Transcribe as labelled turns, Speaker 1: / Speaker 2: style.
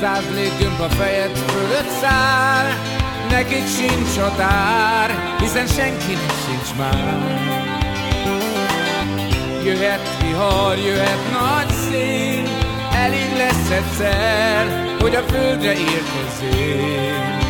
Speaker 1: 100 léggömb a fejed fölött száll, nekik sincs határ, hiszen senkinek sincs már. Jöhet vihar, jöhet nagy szél, elég lesz egyszer, hogy a földre érkezzél.